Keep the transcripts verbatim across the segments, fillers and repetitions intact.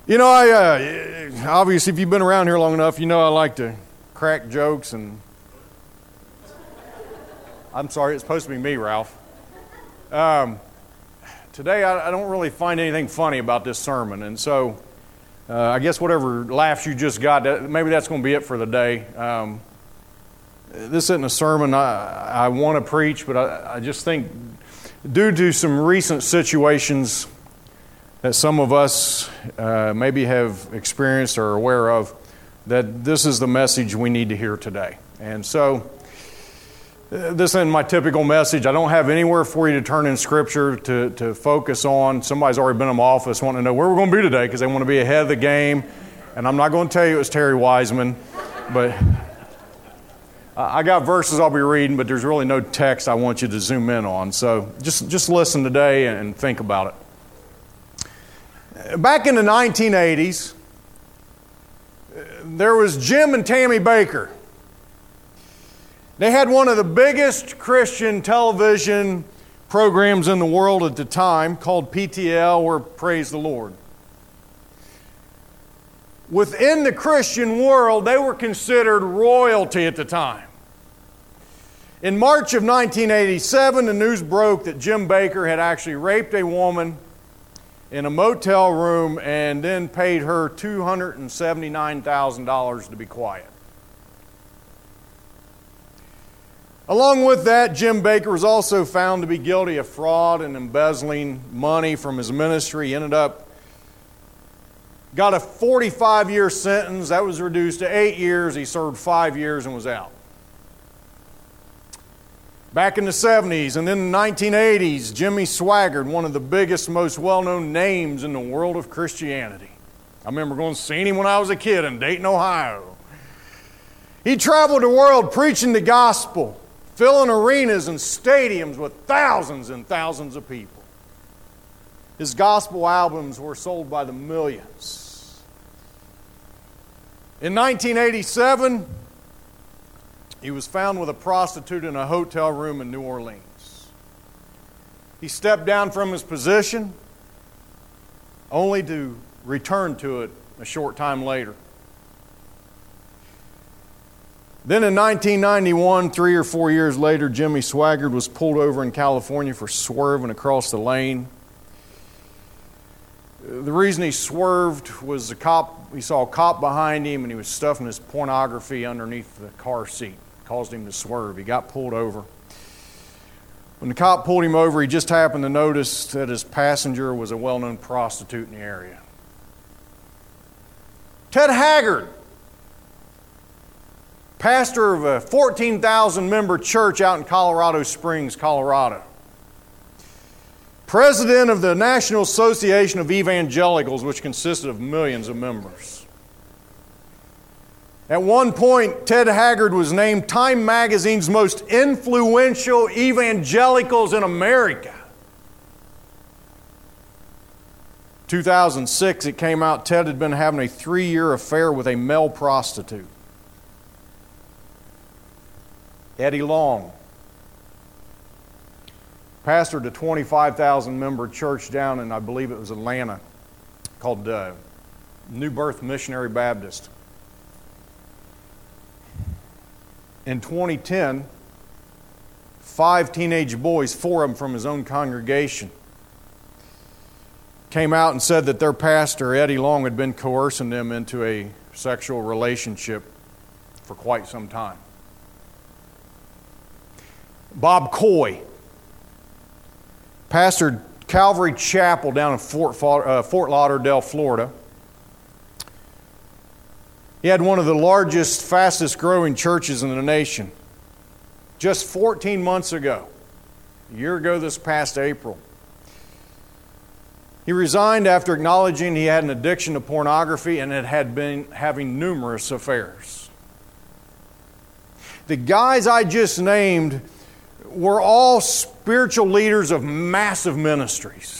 You know, I uh, obviously, if you've been around here long enough, you know I like to crack jokes, and I'm sorry, it's supposed to be me, Ralph. Um, today, I, I don't really find anything funny about this sermon, and so uh, I guess whatever laughs you just got, that, maybe that's going to be it for the day. Um, this isn't a sermon I, I want to preach, but I, I just think due to some recent situations that some of us uh, maybe have experienced or are aware of, that this is the message we need to hear today. And so, uh, this isn't my typical message. I don't have anywhere for you to turn in Scripture to, to focus on. Somebody's already been in my office wanting to know where we're going to be today because they want to be ahead of the game. And I'm not going to tell you it was Terry Wiseman, but I got verses I'll be reading, but there's really no text I want you to zoom in on. So just, just listen today and think about it. Back in the nineteen eighties, there was Jim and Tammy Bakker. They had one of the biggest Christian television programs in the world at the time called P T L, or Praise the Lord. Within the Christian world, they were considered royalty at the time. In March of nineteen eighty-seven, the news broke that Jim Bakker had actually raped a woman in a motel room and then paid her two hundred seventy-nine thousand dollars to be quiet. Along with that, Jim Bakker was also found to be guilty of fraud and embezzling money from his ministry. He ended up, got a forty-five year sentence. That was reduced to eight years. He served five years and was out. Back in the seventies and then the nineteen eighties, Jimmy Swaggart, one of the biggest, most well-known names in the world of Christianity. I remember going to see him when I was a kid in Dayton, Ohio. He traveled the world preaching the gospel, filling arenas and stadiums with thousands and thousands of people. His gospel albums were sold by the millions. In nineteen eighty-seven, he was found with a prostitute in a hotel room in New Orleans. He stepped down from his position, only to return to it a short time later. Then in nineteen ninety-one, three or four years later, Jimmy Swaggart was pulled over in California for swerving across the lane. The reason he swerved was a cop. He saw a cop behind him and he was stuffing his pornography underneath the car seat. Caused him to swerve. He got pulled over. When the cop pulled him over, he just happened to notice that his passenger was a well-known prostitute in the area. Ted Haggard, pastor of a fourteen thousand member church out in Colorado Springs, Colorado. President of the National Association of Evangelicals, which consisted of millions of members. At one point, Ted Haggard was named Time Magazine's most influential evangelicals in America. two thousand six, it came out Ted had been having a three-year affair with a male prostitute. Eddie Long pastored a twenty-five thousand member church down in, I believe it was Atlanta, called uh, New Birth Missionary Baptist. In twenty ten, five teenage boys, four of them from his own congregation, came out and said that their pastor, Eddie Long, had been coercing them into a sexual relationship for quite some time. Bob Coy pastored Calvary Chapel down in Fort, uh, Fort Lauderdale, Florida. He had one of the largest, fastest growing churches in the nation. Just fourteen months ago, a year ago this past April, he resigned after acknowledging he had an addiction to pornography and had, had been having numerous affairs. The guys I just named were all spiritual leaders of massive ministries.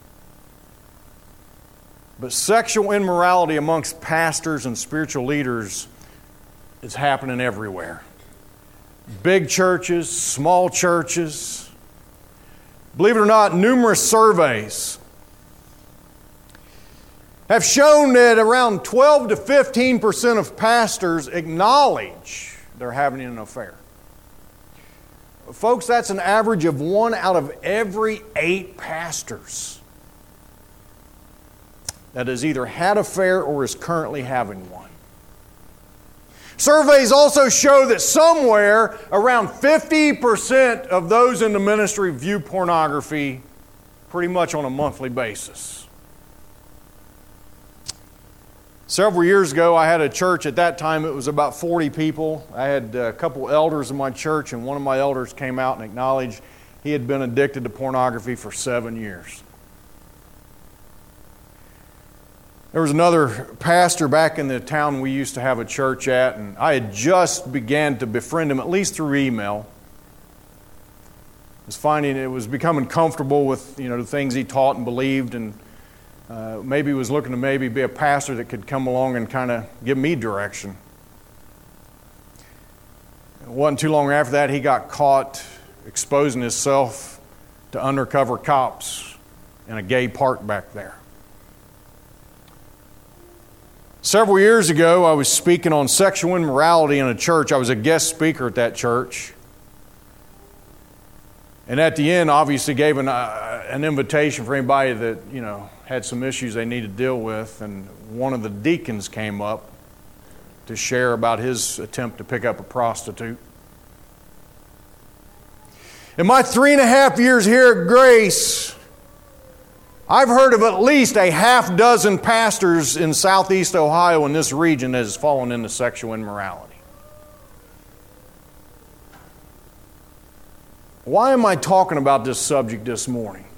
But sexual immorality amongst pastors and spiritual leaders is happening everywhere. Big churches, small churches. Believe it or not, numerous surveys have shown that around twelve to fifteen percent of pastors acknowledge they're having an affair. Folks, that's an average of one out of every eight pastors that has either had an affair or is currently having one. Surveys also show that somewhere around fifty percent of those in the ministry view pornography pretty much on a monthly basis. Several years ago, I had a church. At that time, it was about forty people. I had a couple elders in my church, and one of my elders came out and acknowledged he had been addicted to pornography for seven years. There was another pastor back in the town we used to have a church at, and I had just began to befriend him, at least through email. I was finding it was becoming comfortable with, you know, the things he taught and believed, and uh, maybe he was looking to maybe be a pastor that could come along and kind of give me direction. It wasn't too long after that he got caught exposing himself to undercover cops in a gay park back there. Several years ago, I was speaking on sexual immorality in a church. I was a guest speaker at that church. And at the end, obviously gave an, uh, an invitation for anybody that, you know, had some issues they needed to deal with. And one of the deacons came up to share about his attempt to pick up a prostitute. In my three and a half years here at Grace, I've heard of at least a half dozen pastors in southeast Ohio in this region that has fallen into sexual immorality. Why am I talking about this subject this morning?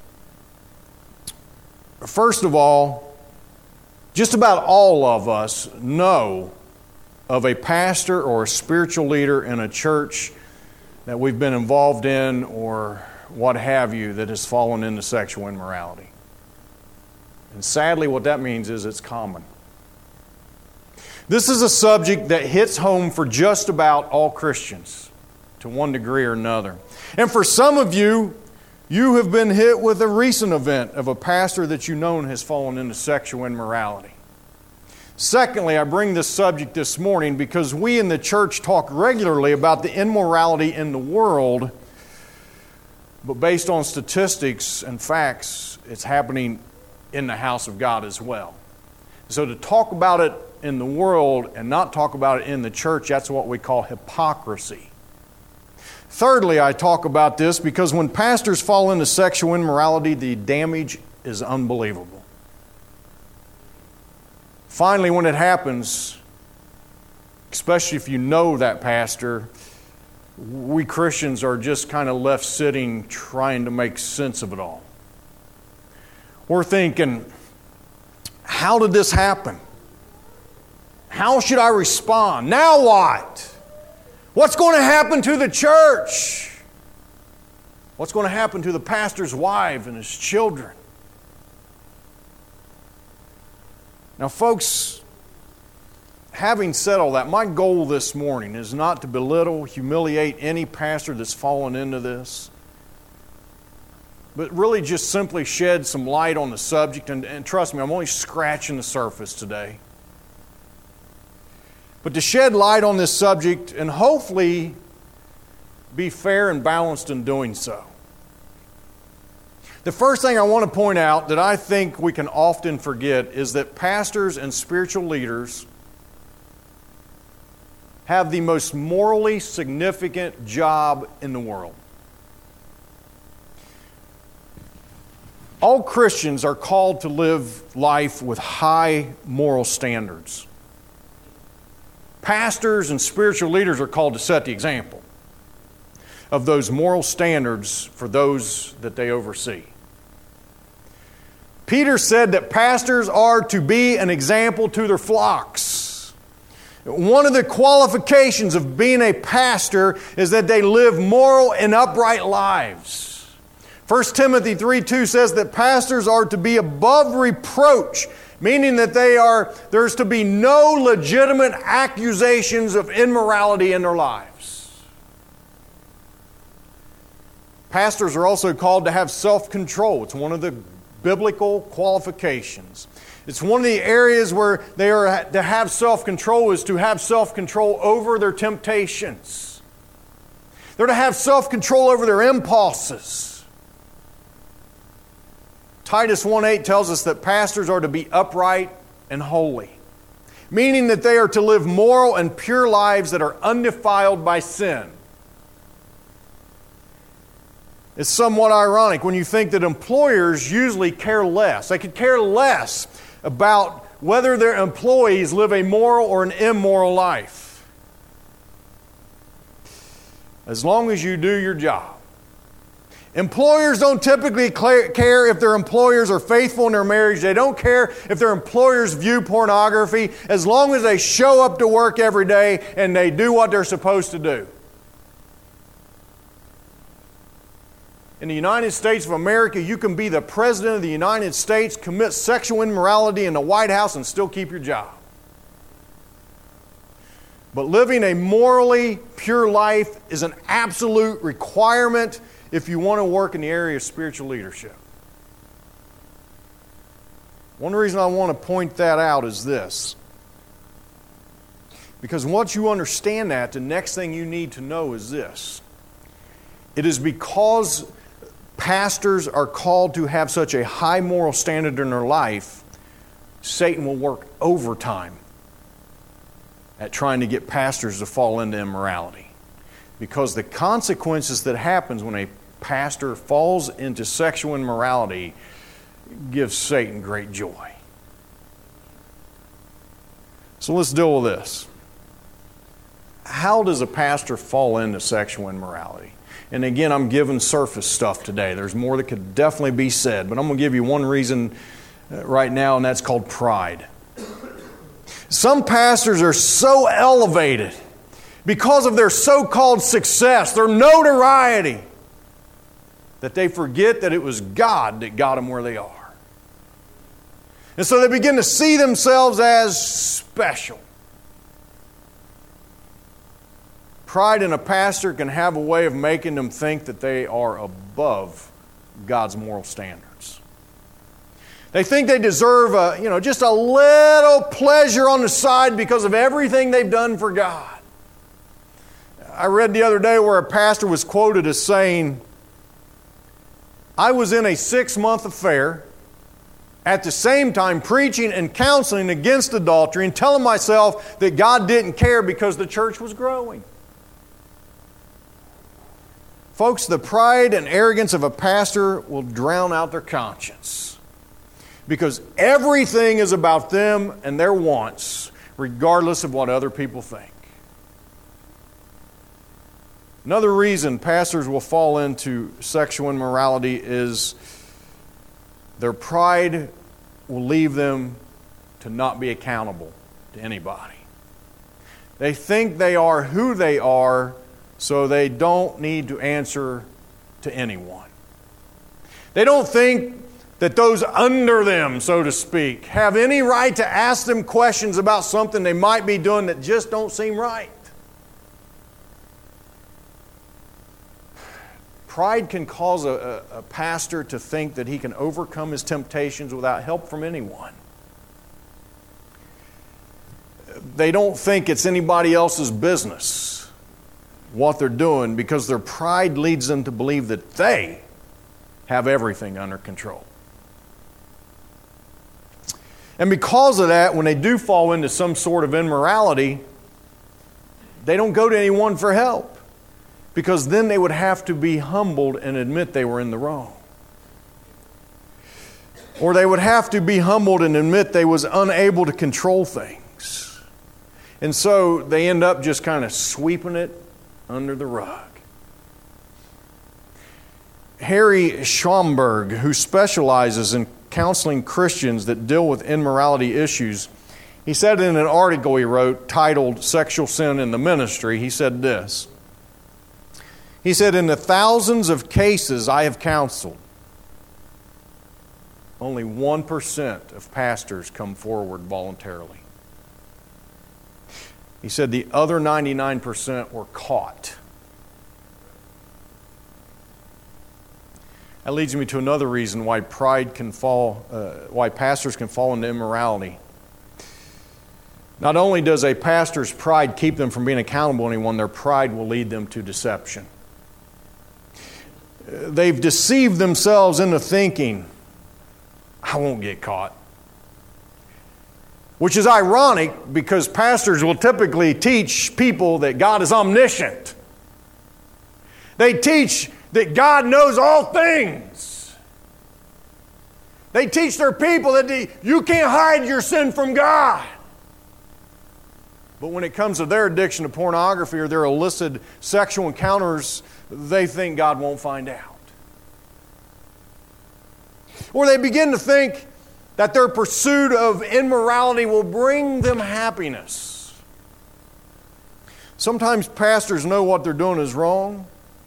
First of all, just about all of us know of a pastor or a spiritual leader in a church that we've been involved in or what have you that has fallen into sexual immorality. And sadly, what that means is it's common. This is a subject that hits home for just about all Christians to one degree or another. And for some of you, you have been hit with a recent event of a pastor that you know has fallen into sexual immorality. Secondly, I bring this subject this morning because we in the church talk regularly about the immorality in the world, but based on statistics and facts, it's happening in the house of God as well. So to talk about it in the world and not talk about it in the church, that's what we call hypocrisy. Thirdly, I talk about this because when pastors fall into sexual immorality, the damage is unbelievable. Finally, when it happens, especially if you know that pastor, we Christians are just kind of left sitting trying to make sense of it all. We're thinking, how did this happen? How should I respond? Now what? What's going to happen to the church? What's going to happen to the pastor's wife and his children? Now, folks, having said all that, my goal this morning is not to belittle, humiliate any pastor that's fallen into this, but really just simply shed some light on the subject. And, and trust me, I'm only scratching the surface today. But to shed light on this subject and hopefully be fair and balanced in doing so. The first thing I want to point out that I think we can often forget is that pastors and spiritual leaders have the most morally significant job in the world. All Christians are called to live life with high moral standards. Pastors and spiritual leaders are called to set the example of those moral standards for those that they oversee. Peter said that pastors are to be an example to their flocks. One of the qualifications of being a pastor is that they live moral and upright lives. First Timothy three two says that pastors are to be above reproach, meaning that they are there's to be no legitimate accusations of immorality in their lives. Pastors are also called to have self-control. It's one of the biblical qualifications. It's one of the areas where they are to have self-control is to have self-control over their temptations. They're to have self-control over their impulses. Titus one eight tells us that pastors are to be upright and holy, meaning that they are to live moral and pure lives that are undefiled by sin. It's somewhat ironic when you think that employers usually care less. They could care less about whether their employees live a moral or an immoral life, as long as you do your job. Employers don't typically care if their employers are faithful in their marriage. They don't care if their employers view pornography, as long as they show up to work every day and they do what they're supposed to do. In the United States of America, you can be the President of the United States, commit sexual immorality in the White House, and still keep your job. But living a morally pure life is an absolute requirement if you want to work in the area of spiritual leadership. One reason I want to point that out is this. Because once you understand that, the next thing you need to know is this. It is because pastors are called to have such a high moral standard in their life, Satan will work overtime at trying to get pastors to fall into immorality. Because the consequences that happens when a pastor falls into sexual immorality gives Satan great joy. So let's deal with this. How does a pastor fall into sexual immorality? And again, I'm giving surface stuff today. There's more that could definitely be said, but I'm going to give you one reason right now, and that's called pride. Some pastors are so elevated because of their so-called success, their notoriety, that they forget that it was God that got them where they are. And so they begin to see themselves as special. Pride in a pastor can have a way of making them think that they are above God's moral standards. They think they deserve a, you know, just a little pleasure on the side because of everything they've done for God. I read the other day where a pastor was quoted as saying, "I was in a six-month affair, at the same time preaching and counseling against adultery and telling myself that God didn't care because the church was growing." Folks, the pride and arrogance of a pastor will drown out their conscience, because everything is about them and their wants, regardless of what other people think. Another reason pastors will fall into sexual immorality is their pride will leave them to not be accountable to anybody. They think they are who they are, so they don't need to answer to anyone. They don't think that those under them, so to speak, have any right to ask them questions about something they might be doing that just don't seem right. Pride can cause a, a, a pastor to think that he can overcome his temptations without help from anyone. They don't think it's anybody else's business what they're doing, because their pride leads them to believe that they have everything under control. And because of that, when they do fall into some sort of immorality, they don't go to anyone for help, because then they would have to be humbled and admit they were in the wrong. Or they would have to be humbled and admit they was unable to control things. And so they end up just kind of sweeping it under the rug. Harry Schomburg, who specializes in counseling Christians that deal with immorality issues, he said in an article he wrote titled "Sexual Sin in the Ministry," he said this. He said, "In the thousands of cases I have counseled, only one percent of pastors come forward voluntarily." He said the other ninety-nine percent were caught. That leads me to another reason why pride can fall, uh, why pastors can fall into immorality. Not only does a pastor's pride keep them from being accountable to anyone, their pride will lead them to deception. They've deceived themselves into thinking, I won't get caught. Which is ironic because pastors will typically teach people that God is omniscient. They teach that God knows all things. They teach their people that you can't hide your sin from God. But when it comes to their addiction to pornography or their illicit sexual encounters, they think God won't find out. Or they begin to think that their pursuit of immorality will bring them happiness. Sometimes pastors know what they're doing is wrong.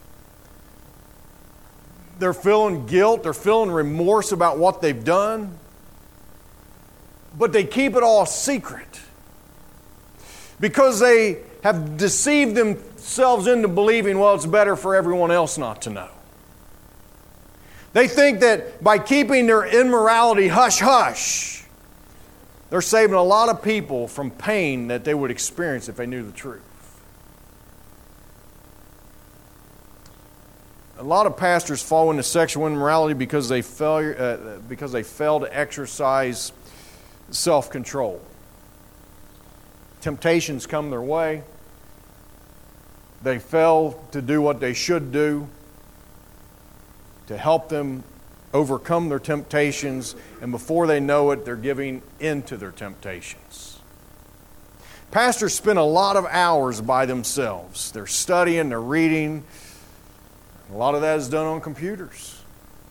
They're feeling guilt, they're feeling remorse about what they've done, but they keep it all secret because they have deceived themselves into believing, well, it's better for everyone else not to know. They think that by keeping their immorality hush-hush, they're saving a lot of people from pain that they would experience if they knew the truth. A lot of pastors fall into sexual immorality because they fail, uh, because they fail to exercise self-control. Temptations come their way. They fail to do what they should do to help them overcome their temptations, and before they know it, they're giving in to their temptations. Pastors spend a lot of hours by themselves. They're studying, they're reading. A lot of that is done on computers,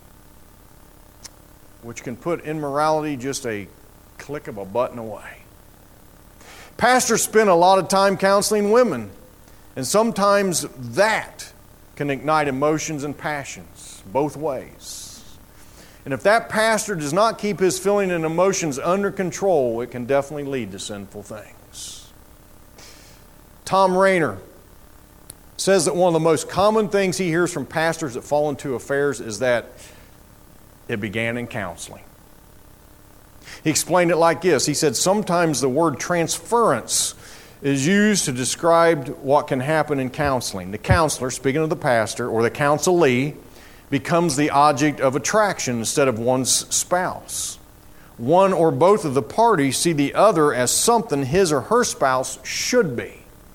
which can put immorality just a click of a button away. Pastors spend a lot of time counseling women, and sometimes that can ignite emotions and passions both ways. And if that pastor does not keep his feelings and emotions under control, it can definitely lead to sinful things. Tom Rainer says that one of the most common things he hears from pastors that fall into affairs is that it began in counseling. He explained it like this. He said, sometimes the word transference is used to describe what can happen in counseling. The counselor, speaking of the pastor, or the counselee, becomes the object of attraction instead of one's spouse. One or both of the parties see the other as something his or her spouse should be.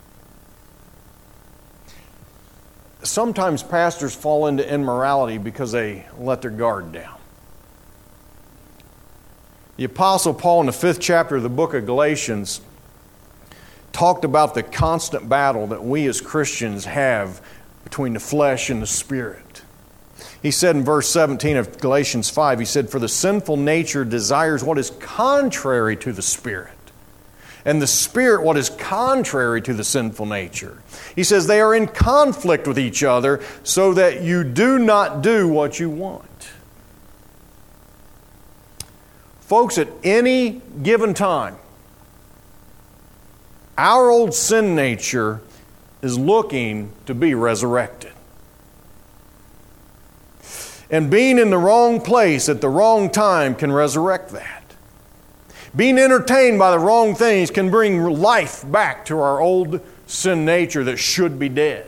Sometimes pastors fall into immorality because they let their guard down. The Apostle Paul in the fifth chapter of the book of Galatians talked about the constant battle that we as Christians have between the flesh and the spirit. He said in verse seventeen of Galatians five, he said, "For the sinful nature desires what is contrary to the Spirit, and the Spirit what is contrary to the sinful nature." He says they are in conflict with each other so that you do not do what you want. Folks, at any given time, our old sin nature is looking to be resurrected. And being in the wrong place at the wrong time can resurrect that. Being entertained by the wrong things can bring life back to our old sin nature that should be dead.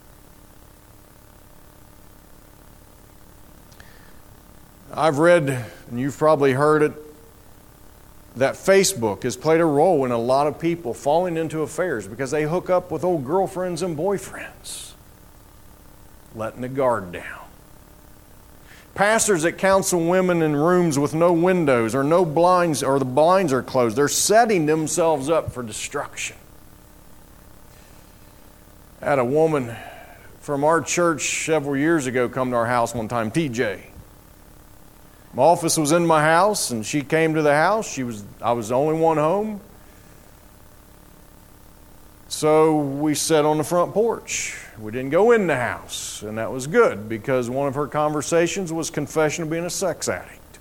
I've read, and you've probably heard it, that Facebook has played a role in a lot of people falling into affairs because they hook up with old girlfriends and boyfriends, letting the guard down. Pastors that counsel women in rooms with no windows or no blinds, or the blinds are closed, they're setting themselves up for destruction. I had a woman from our church several years ago come to our house one time, T J. My office was in my house, and she came to the house. She was, I was the only one home. So we sat on the front porch. We didn't go in the house, and that was good because one of her conversations was confession of being a sex addict.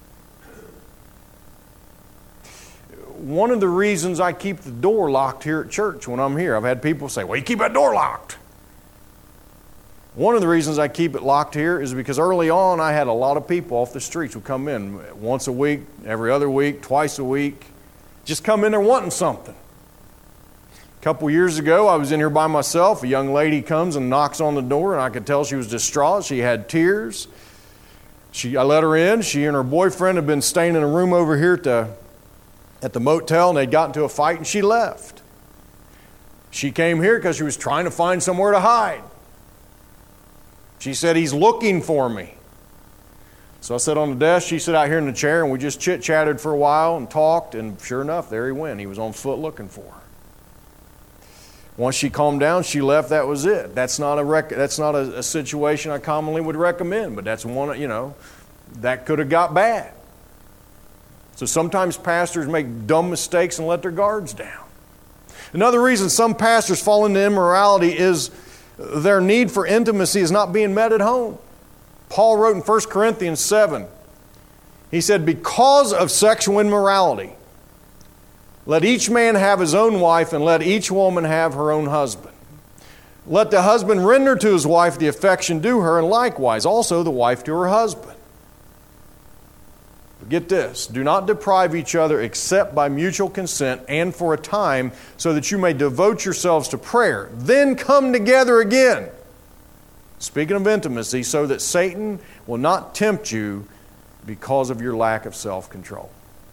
One of the reasons I keep the door locked here at church when I'm here, I've had people say, "Well, you keep that door locked." One of the reasons I keep it locked here is because early on I had a lot of people off the streets who come in once a week, every other week, twice a week, just come in there wanting something. A couple years ago I was in here by myself. A young lady comes and knocks on the door, and I could tell she was distraught. She had tears. She, I let her in. She and her boyfriend had been staying in a room over here at the, at the motel, and they'd gotten into a fight, and she left. She came here because she was trying to find somewhere to hide. She said, "He's looking for me." So I sat on the desk, she sat out here in the chair, and we just chit-chatted for a while and talked, and sure enough, there he went. He was on foot looking for her. Once she calmed down, she left, that was it. That's not a rec- that's not a, a situation I commonly would recommend, but that's one, you know, that could have got bad. So sometimes pastors make dumb mistakes and let their guards down. Another reason some pastors fall into immorality is their need for intimacy is not being met at home. Paul wrote in First Corinthians seven, he said, "Because of sexual immorality, let each man have his own wife, and let each woman have her own husband. Let the husband render to his wife the affection due her, and likewise also the wife to her husband." Get this, "Do not deprive each other except by mutual consent and for a time, so that you may devote yourselves to prayer. Then come together again." Speaking of intimacy, so that Satan will not tempt you because of your lack of self-control.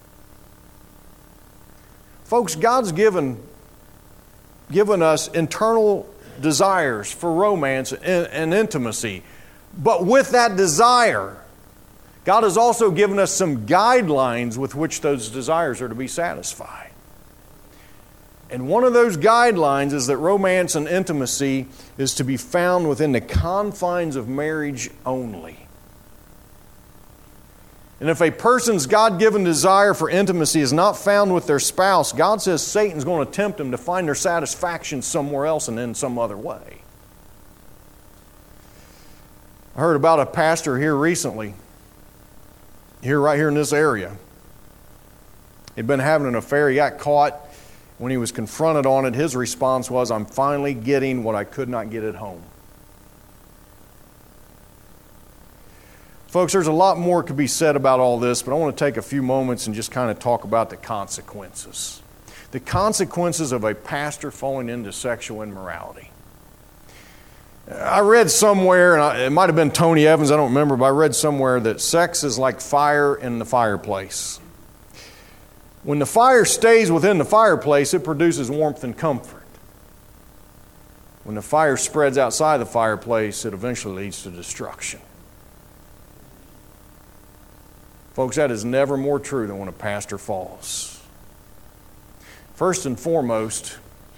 Folks, God's given, given us internal desires for romance and, and intimacy. But with that desire, God has also given us some guidelines with which those desires are to be satisfied. And one of those guidelines is that romance and intimacy is to be found within the confines of marriage only. And if a person's God-given desire for intimacy is not found with their spouse, God says Satan's going to tempt them to find their satisfaction somewhere else and in some other way. I heard about a pastor here recently, here right here in this area. He'd been having an affair. He got caught. When he was confronted on it, his response was, "I'm finally getting what I could not get at home." Folks, there's a lot more could be said about all this, but I want to take a few moments and just kind of talk about the consequences. The consequences of a pastor falling into sexual immorality. I read somewhere, and it might have been Tony Evans, I don't remember, but I read somewhere that sex is like fire in the fireplace. When the fire stays within the fireplace, it produces warmth and comfort. When the fire spreads outside the fireplace, it eventually leads to destruction. Folks, that is never more true than when a pastor falls. First and foremost,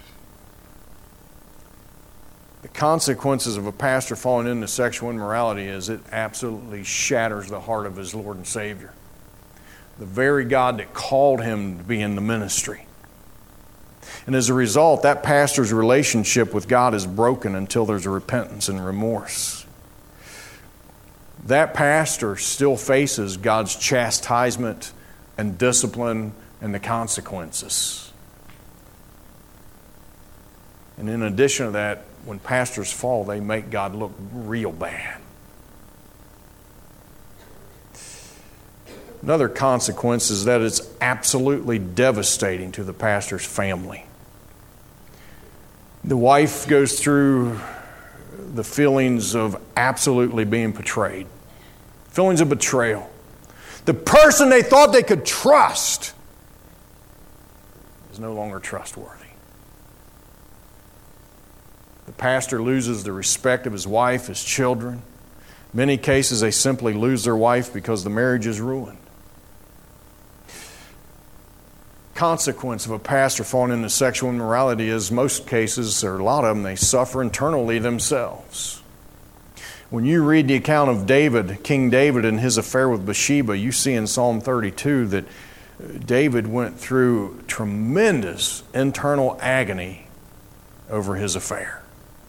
the consequences of a pastor falling into sexual immorality is it absolutely shatters the heart of his Lord and Savior, the very God that called him to be in the ministry. And as a result, that pastor's relationship with God is broken until there's a repentance and remorse. That pastor still faces God's chastisement and discipline and the consequences. And in addition to that, when pastors fall, they make God look real bad. Another consequence is that it's absolutely devastating to the pastor's family. The wife goes through the feelings of absolutely being betrayed. Feelings of betrayal. The person they thought they could trust is no longer trustworthy. The pastor loses the respect of his wife, his children. In many cases, they simply lose their wife because the marriage is ruined. Consequence of a pastor falling into sexual immorality is most cases, or a lot of them, they suffer internally themselves. When you read the account of David, King David, and his affair with Bathsheba, you see in Psalm thirty-two that David went through tremendous internal agony over his affair.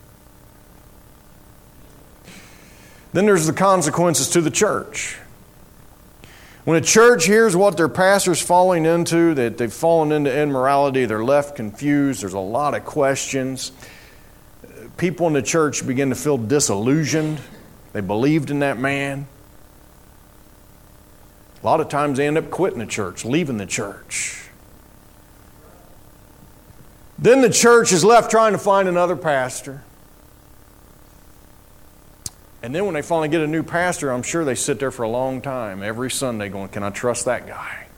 Then there's the consequences to the church. When a church hears what their pastor's falling into, that they've fallen into immorality, they're left confused, there's a lot of questions. people in the church begin to feel disillusioned. They believed in that man. A lot of times they end up quitting the church, leaving the church. Then the church is left trying to find another pastor. And then when they finally get a new pastor, I'm sure they sit there for a long time, every Sunday going, can I trust that guy?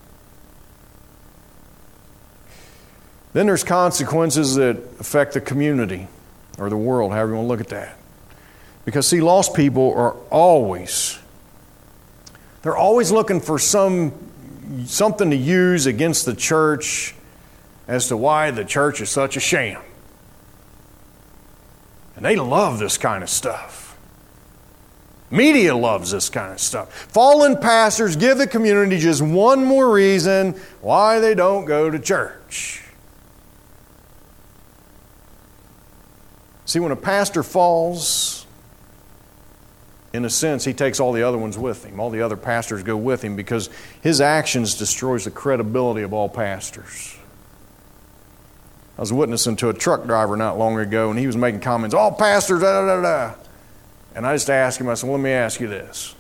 Then there's consequences that affect the community or the world, however you want to look at that. Because, see, lost people are always, they're always looking for some something to use against the church as to why the church is such a sham. And they love this kind of stuff. Media loves this kind of stuff. Fallen pastors give the community just one more reason why they don't go to church. See, when a pastor falls, in a sense, he takes all the other ones with him. All the other pastors go with him because his actions destroys the credibility of all pastors. I was witnessing to a truck driver not long ago, and he was making comments, all pastors, da da da da. And I just asked him, I said, well, let me ask you this.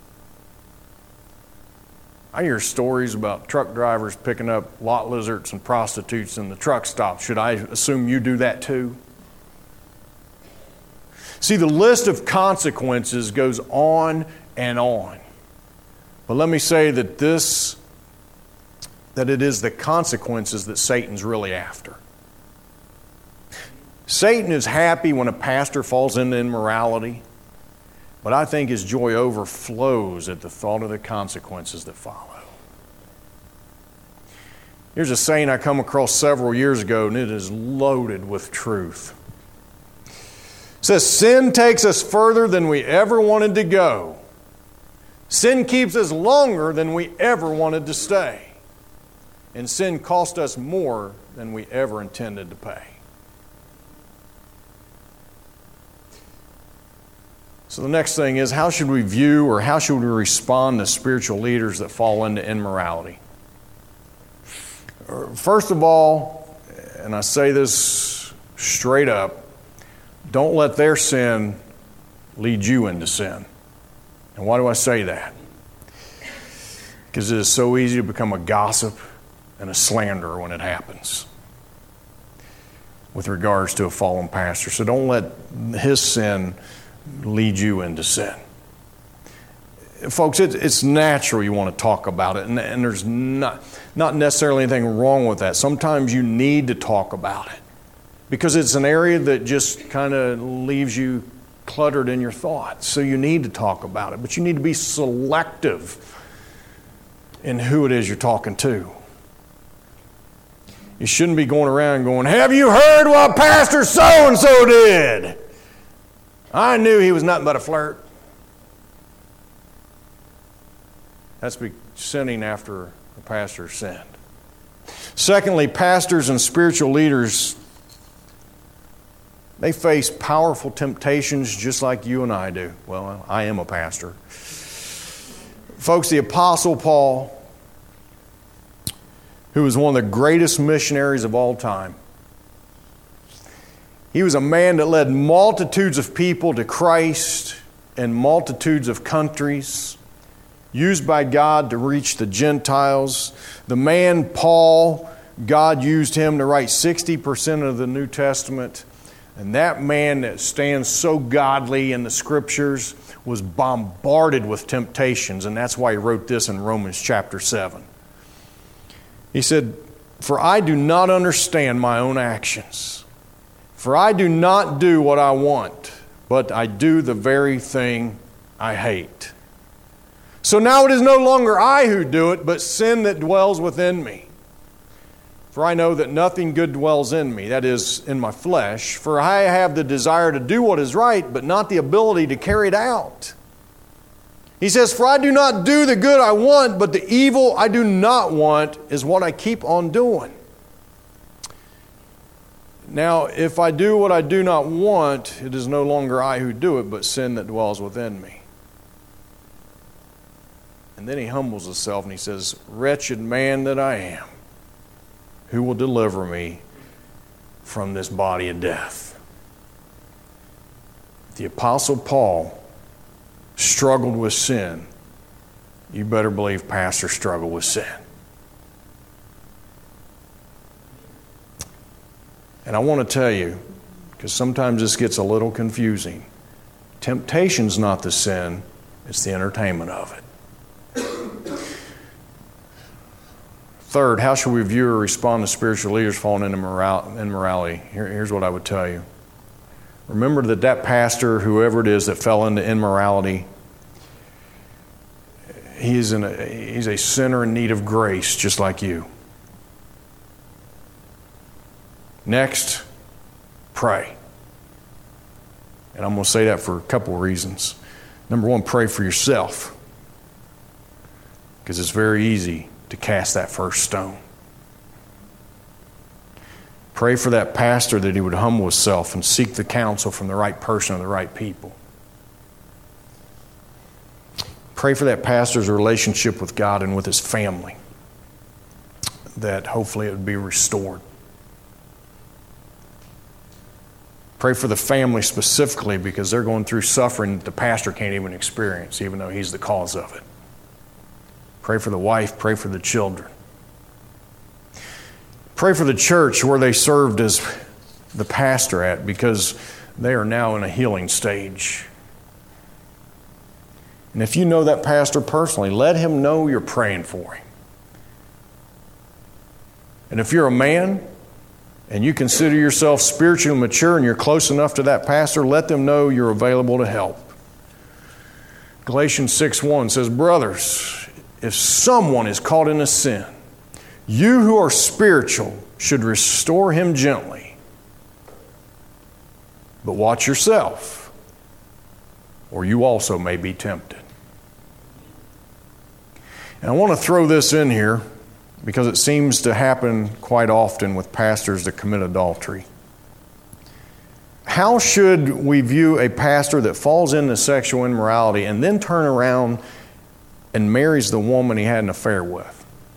I hear stories about truck drivers picking up lot lizards and prostitutes in the truck stop. Should I assume you do that too? See, the list of consequences goes on and on. But let me say that this, that it is the consequences that Satan's really after. Satan is happy when a pastor falls into immorality, but I think his joy overflows at the thought of the consequences that follow. Here's a saying I come across several years ago, and it is loaded with truth. It says, sin takes us further than we ever wanted to go. Sin keeps us longer than we ever wanted to stay. And sin cost us more than we ever intended to pay. So the next thing is, how should we view or how should we respond to spiritual leaders that fall into immorality? First of all, and I say this straight up, don't let their sin lead you into sin. And why do I say that? Because it is so easy to become a gossip and a slanderer when it happens with regards to a fallen pastor. So don't let his sin lead you into sin. Folks, it, it's natural you want to talk about it, and, and there's not, not necessarily anything wrong with that. Sometimes you need to talk about it because it's an area that just kind of leaves you cluttered in your thoughts. So you need to talk about it, but you need to be selective in who it is you're talking to. You shouldn't be going around going, have you heard what Pastor so-and-so did? I knew he was nothing but a flirt. That's be sinning after the pastor sinned. Secondly, pastors and spiritual leaders, they face powerful temptations just like you and I do. Well, I am a pastor. Folks, the Apostle Paul, who was one of the greatest missionaries of all time, he was a man that led multitudes of people to Christ in multitudes of countries, used by God to reach the Gentiles. The man, Paul, God used him to write sixty percent of the New Testament. And that man that stands so godly in the Scriptures was bombarded with temptations, and that's why he wrote this in Romans chapter seven. He said, for I do not understand my own actions. For I do not do what I want, but I do the very thing I hate. So now it is no longer I who do it, but sin that dwells within me. For I know that nothing good dwells in me, that is, in my flesh. For I have the desire to do what is right, but not the ability to carry it out. He says, for I do not do the good I want, but the evil I do not want is what I keep on doing. Now, if I do what I do not want, it is no longer I who do it, but sin that dwells within me. And then he humbles himself and he says, wretched man that I am, who will deliver me from this body of death? the Apostle Paul struggled with sin, you better believe pastors struggle with sin. And I want to tell you, because sometimes this gets a little confusing, temptation's not the sin, it's the entertainment of it. Third, how should we view or respond to spiritual leaders falling into moral- immorality? Here, here's what I would tell you. Remember that that pastor, whoever it is that fell into immorality, he's, in a, he's a sinner in need of grace, just like you. Next, pray. And I'm going to say that for a couple of reasons. Number one, pray for yourself. Because it's very easy to cast that first stone. Pray for that pastor that he would humble himself and seek the counsel from the right person or the right people. Pray for that pastor's relationship with God and with his family, that hopefully it would be restored. Pray for the family specifically because they're going through suffering that the pastor can't even experience, even though he's the cause of it. Pray for the wife, pray for the children. Pray for the church where they served as the pastor at, because they are now in a healing stage. And if you know that pastor personally, let him know you're praying for him. And if you're a man and you consider yourself spiritually mature and you're close enough to that pastor, let them know you're available to help. Galatians six one says, brothers, if someone is caught in a sin, you who are spiritual should restore him gently. But watch yourself, or you also may be tempted. And I want to throw this in here because it seems to happen quite often with pastors that commit adultery. How should we view a pastor that falls into sexual immorality and then turn around and marries the woman he had an affair with?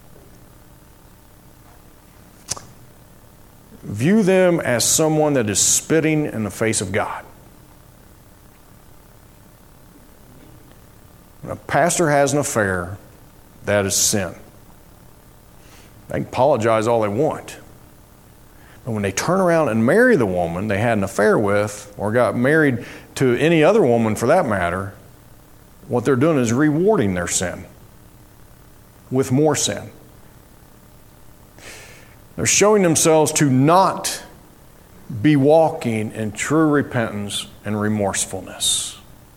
View them as someone that is spitting in the face of God. When a pastor has an affair, that is sin. They can apologize all they want. But when they turn around and marry the woman they had an affair with, or got married to any other woman for that matter, what they're doing is rewarding their sin with more sin. They're showing themselves to not be walking in true repentance and remorsefulness.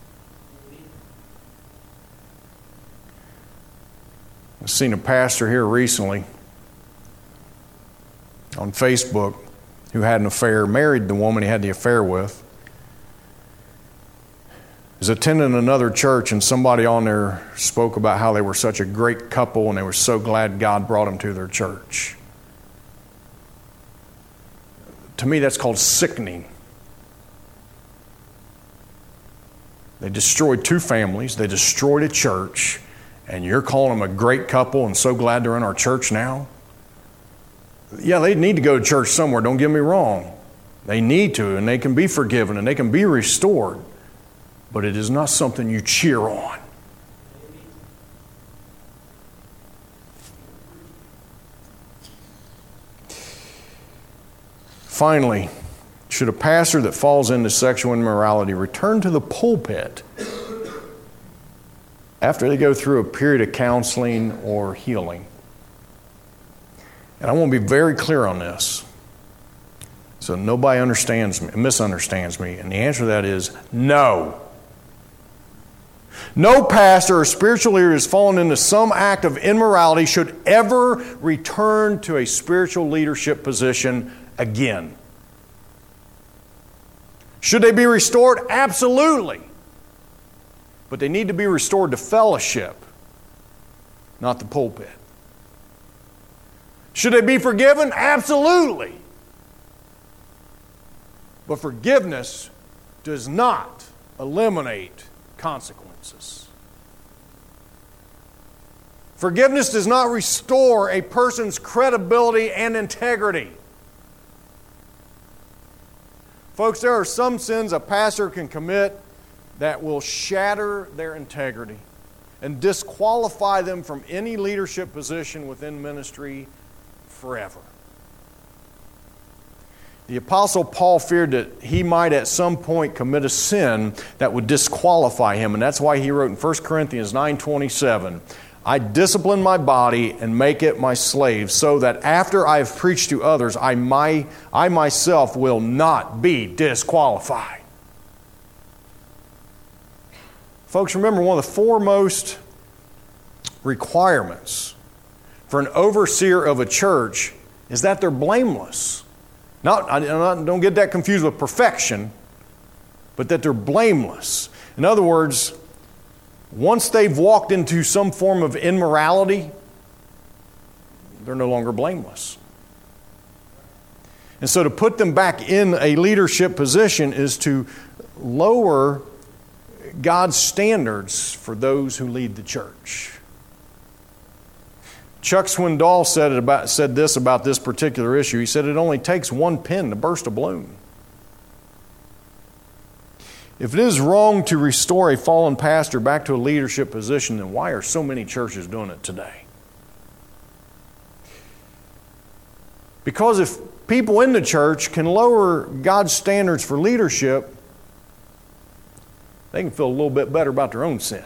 I've seen a pastor here recently on Facebook who had an affair, married the woman he had the affair with. Was attending another church, and somebody on there spoke about how they were such a great couple and they were so glad God brought them to their church. To me, that's called sickening. They destroyed two families, they destroyed a church, and you're calling them a great couple and so glad they're in our church now? Yeah, they need to go to church somewhere, don't get me wrong. They need to, and they can be forgiven, and they can be restored. But it is not something you cheer on. Finally, should a pastor that falls into sexual immorality return to the pulpit after they go through a period of counseling or healing? And I want to be very clear on this so nobody understands me, misunderstands me. And the answer to that is no. No pastor or spiritual leader who has fallen into some act of immorality should ever return to a spiritual leadership position again. Should they be restored? Absolutely. But they need to be restored to fellowship, not the pulpit. Should they be forgiven? Absolutely. But forgiveness does not eliminate consequences. Forgiveness does not restore a person's credibility and integrity. Folks, there are some sins a pastor can commit that will shatter their integrity and disqualify them from any leadership position within ministry forever. The Apostle Paul feared that he might at some point commit a sin that would disqualify him, and that's why he wrote in First Corinthians nine twenty-seven, I discipline my body and make it my slave, so that after I have preached to others, I, my, I myself will not be disqualified. Folks, remember, one of the foremost requirements for an overseer of a church is that they're blameless. Not, I, don't get that confused with perfection, but that they're blameless. In other words, once they've walked into some form of immorality, they're no longer blameless. And so to put them back in a leadership position is to lower God's standards for those who lead the church. Chuck Swindoll said, it about, said this about this particular issue. He said, it only takes one pin to burst a balloon. If it is wrong to restore a fallen pastor back to a leadership position, then why are so many churches doing it today? Because if people in the church can lower God's standards for leadership, they can feel a little bit better about their own sin.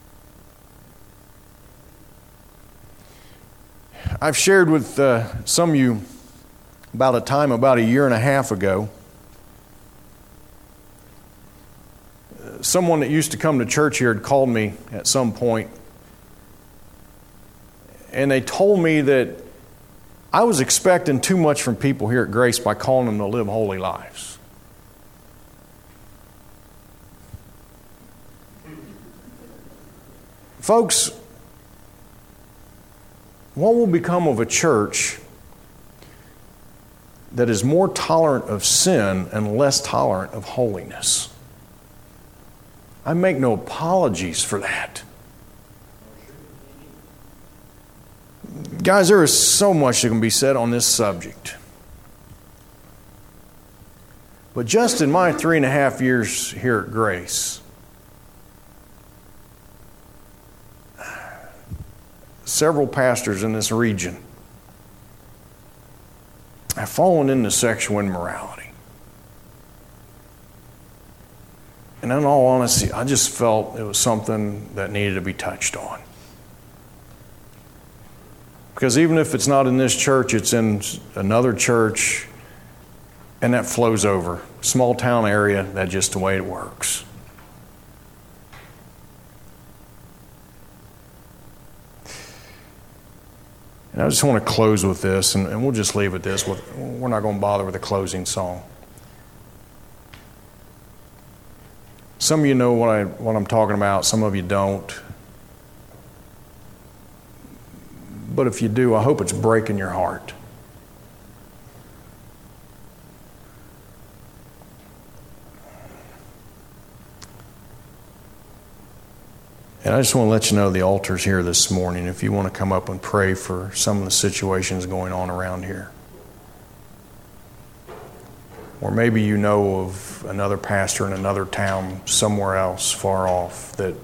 I've shared with uh, some of you about a time about a year and a half ago. Someone that used to come to church here had called me at some point, and they told me that I was expecting too much from people here at Grace by calling them to live holy lives. Folks, what will become of a church that is more tolerant of sin and less tolerant of holiness? I make no apologies for that. Guys, there is so much that can be said on this subject. But just in my three and a half years here at Grace, several pastors in this region have fallen into sexual immorality. And in all honesty, I just felt it was something that needed to be touched on. Because even if it's not in this church, it's in another church, and that flows over. Small town area, that's just the way it works. And I just want to close with this, and, and we'll just leave it this. We're not going to bother with a closing song. Some of you know what, I, what I'm talking about. Some of you don't. But if you do, I hope it's breaking your heart. And I just want to let you know the altar's here this morning if you want to come up and pray for some of the situations going on around here. Or maybe you know of another pastor in another town somewhere else far off that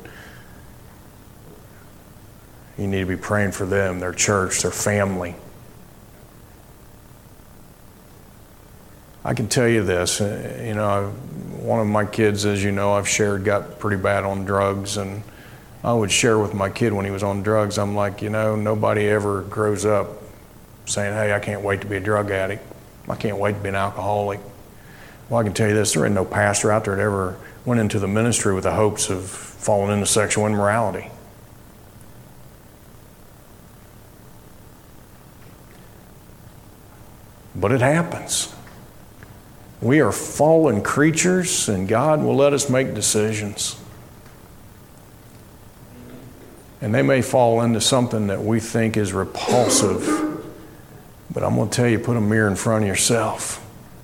you need to be praying for them, their church, their family. I can tell you this, you know, one of my kids, as you know, I've shared, got pretty bad on drugs, and I would share with my kid when he was on drugs, I'm like, you know, nobody ever grows up saying, hey, I can't wait to be a drug addict. I can't wait to be an alcoholic. Well, I can tell you this, there ain't no pastor out there that ever went into the ministry with the hopes of falling into sexual immorality. But it happens. We are fallen creatures, and God will let us make decisions. And they may fall into something that we think is repulsive, but I'm going to tell you, put a mirror in front of yourself.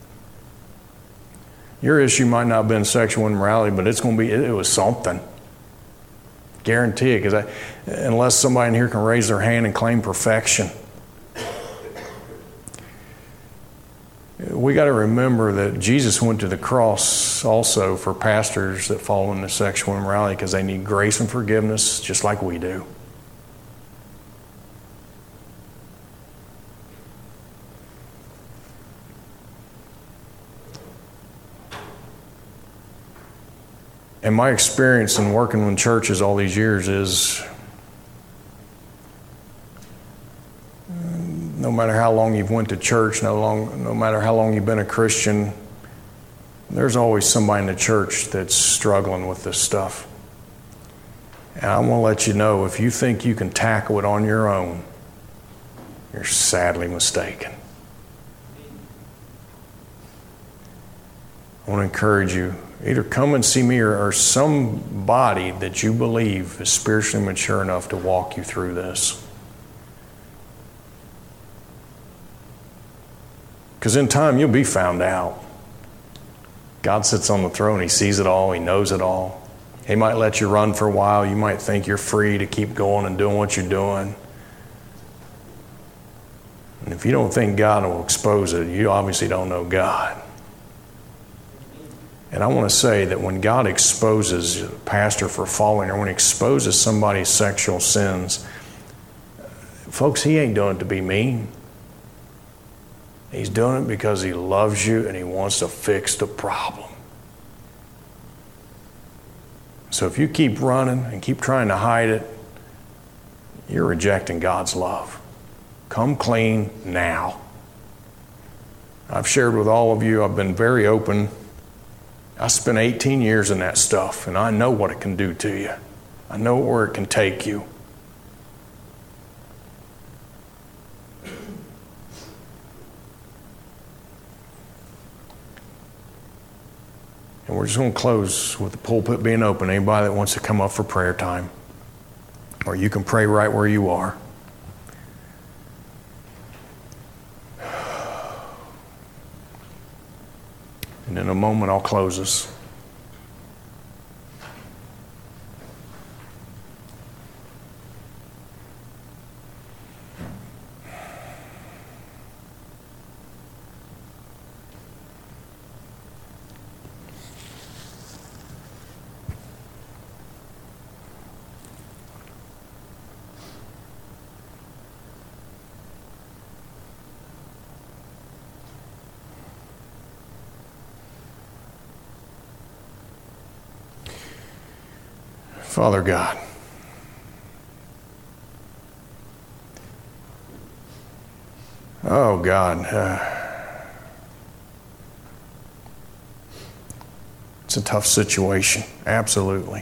Your issue might not have been sexual immorality, but it's going to be, it, it was something. Guarantee it, because unless somebody in here can raise their hand and claim perfection. We got to remember that Jesus went to the cross also for pastors that fall into sexual immorality because they need grace and forgiveness just like we do. And my experience in working in churches all these years is no matter how long you've went to church, no, long, no matter how long you've been a Christian, there's always somebody in the church that's struggling with this stuff. And I want to let you know, if you think you can tackle it on your own, you're sadly mistaken. I want to encourage you, either come and see me or, or somebody that you believe is spiritually mature enough to walk you through this. Because in time, you'll be found out. God sits on the throne. He sees it all. He knows it all. He might let you run for a while. You might think you're free to keep going and doing what you're doing. And if you don't think God will expose it, you obviously don't know God. And I want to say that when God exposes a pastor for falling, or when he exposes somebody's sexual sins, folks, he ain't doing it to be mean. He's doing it because he loves you and he wants to fix the problem. So if you keep running and keep trying to hide it, you're rejecting God's love. Come clean now. I've shared with all of you, I've been very open. I spent eighteen years in that stuff, and I know what it can do to you. I know where it can take you. And we're just going to close with the pulpit being open. Anybody that wants to come up for prayer time, or you can pray right where you are. And in a moment, I'll close us. Father God, oh God, uh, it's a tough situation, absolutely.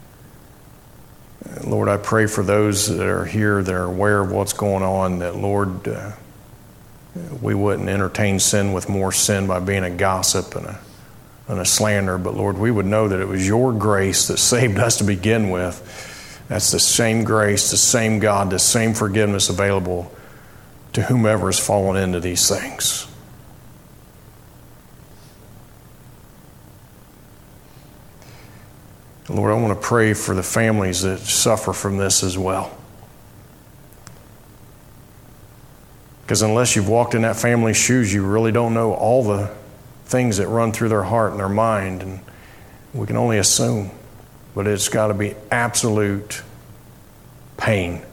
Uh, Lord, I pray for those that are here that are aware of what's going on, that, Lord, uh, we wouldn't entertain sin with more sin by being a gossip and a and a slander, but Lord, we would know that it was your grace that saved us to begin with. That's the same grace, the same God, the same forgiveness available to whomever has fallen into these things. Lord, I want to pray for the families that suffer from this as well. Because unless you've walked in that family's shoes, you really don't know all the things that run through their heart and their mind, and we can only assume, but it's got to be absolute pain.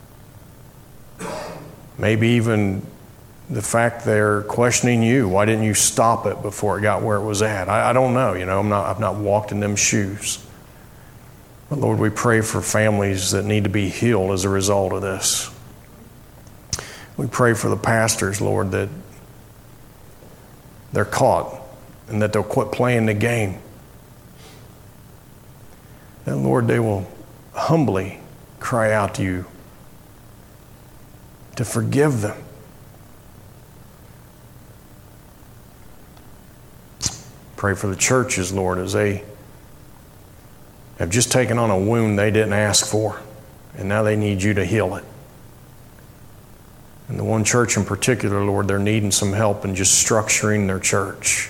Maybe even the fact they're questioning you. Why didn't you stop it before it got where it was at? I, I don't know. You know, I'm not. I've not walked in them shoes. But Lord, we pray for families that need to be healed as a result of this. We pray for the pastors, Lord, that they're caught and that they'll quit playing the game. And Lord, they will humbly cry out to you to forgive them. Pray for the churches, Lord, as they have just taken on a wound they didn't ask for, and now they need you to heal it. And the one church in particular, Lord, they're needing some help in just structuring their church,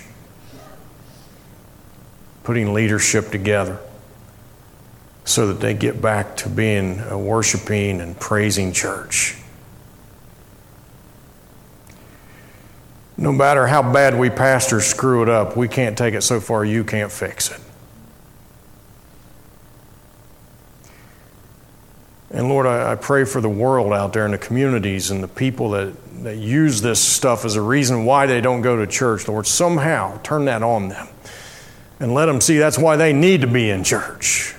putting leadership together so that they get back to being a worshiping and praising church. No matter how bad we pastors screw it up, we can't take it so far you can't fix it. And Lord, I, I pray for the world out there and the communities and the people that, that use this stuff as a reason why they don't go to church. Lord, somehow turn that on them and let them see that's why they need to be in church.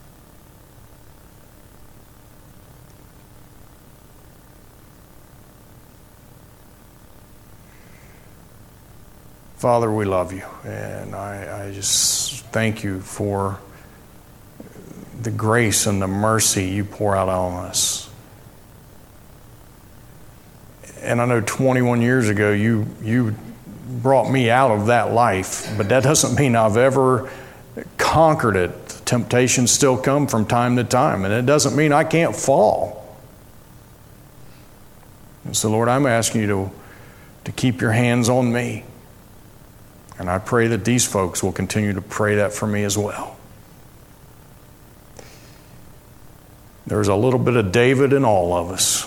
Father, we love you, and I, I just thank you for the grace and the mercy you pour out on us. And I know twenty-one years ago you you brought me out of that life, but that doesn't mean I've ever conquered it. Temptations still come from time to time, and it doesn't mean I can't fall. And so, Lord, I'm asking you to, to keep your hands on me. And I pray that these folks will continue to pray that for me as well. There's a little bit of David in all of us.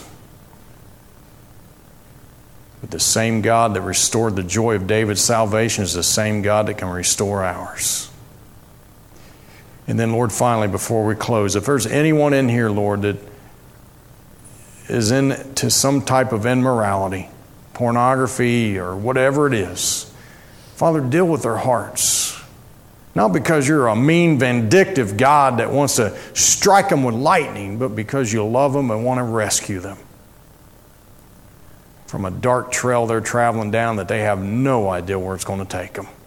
But the same God that restored the joy of David's salvation is the same God that can restore ours. And then, Lord, finally, before we close, if there's anyone in here, Lord, that is into some type of immorality, pornography, or whatever it is, Father, deal with their hearts. Not because you're a mean, vindictive God that wants to strike them with lightning, but because you love them and want to rescue them from a dark trail they're traveling down that they have no idea where it's going to take them.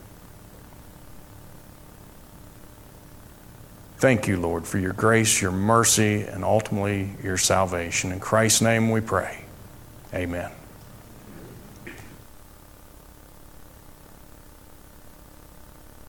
Thank you, Lord, for your grace, your mercy, and ultimately your salvation. In Christ's name we pray. Amen.